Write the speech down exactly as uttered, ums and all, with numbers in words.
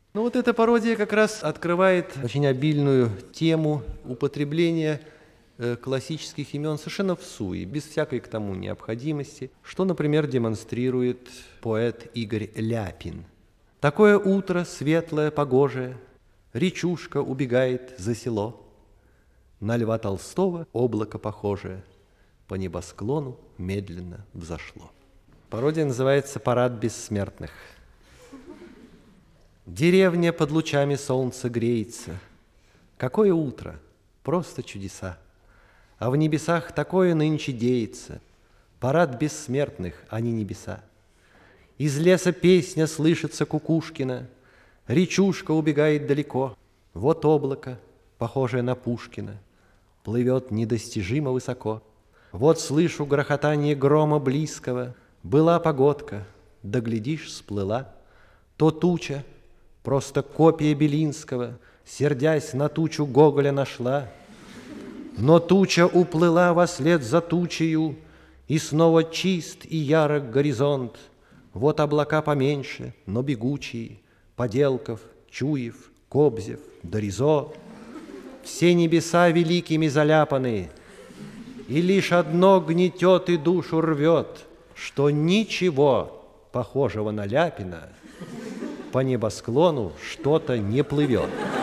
Ну вот эта пародия как раз открывает очень обильную тему употребления э, классических имен совершенно всуе, без всякой к тому необходимости, что, например, демонстрирует поэт Игорь Ляпин. Такое утро светлое, погожее, речушка убегает за село, на Льва Толстого облако похожее по небосклону медленно взошло. Пародия называется «Парад бессмертных». Деревня под лучами солнца греется. Какое утро, просто чудеса. А в небесах такое нынче деется. Парад бессмертных, а не небеса. Из леса песня слышится Кукушкина, речушка убегает далеко. Вот облако, похожее на Пушкина, плывет недостижимо высоко. Вот слышу грохотание грома близкого. Была погодка, да, глядишь, сплыла. То туча, просто копия Белинского, сердясь на тучу Гоголя нашла. Но туча уплыла вослед за тучею, и снова чист и ярок горизонт. Вот облака поменьше, но бегучие, Поделков, Чуев, Кобзев, Доризо. Все небеса великими заляпаны, и лишь одно гнетет и душу рвет, что ничего похожего на Ляпина по небосклону что-то не плывет.